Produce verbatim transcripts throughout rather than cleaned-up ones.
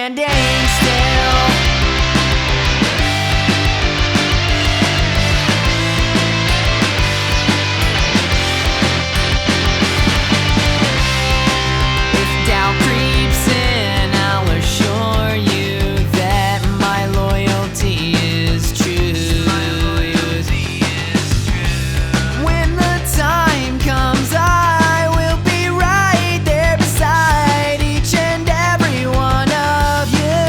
standing still. If doubt creeps in, I'll assure you that my loyalty is true. My loyalty is true. When the time comes, I will be right there beside each and every one of you.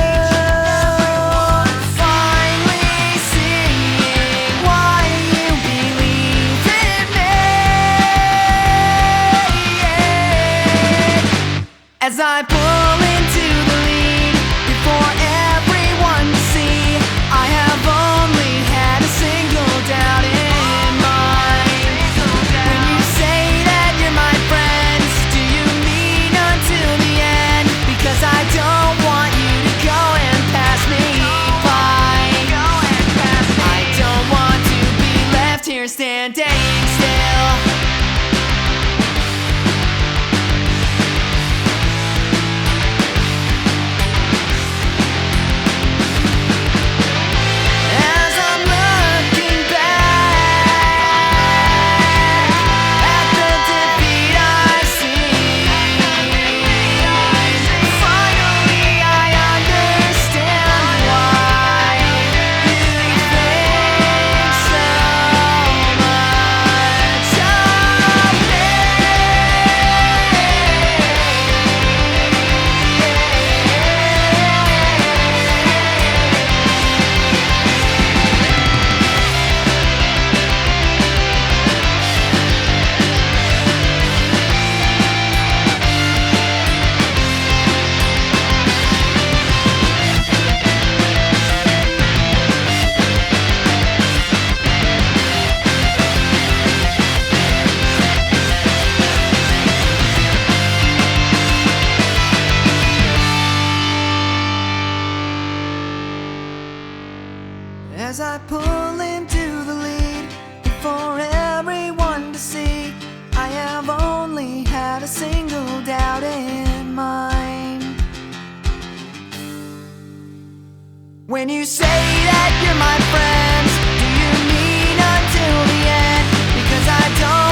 Finally seeing why you believe in me. As I pull into the lead before everyone to see, I have only had a single doubt in mind. When you say that you're my friends, do you mean until the end? Because I don't want you to go and pass me by. I don't want to be left here standing still. As I'm looking back at the defeat I see, finally I understand why you think so much of me. As I pull into the lead for everyone to see, I have only had a single doubt in mind. When you say that you're my friends, do you mean until the end? Because I don't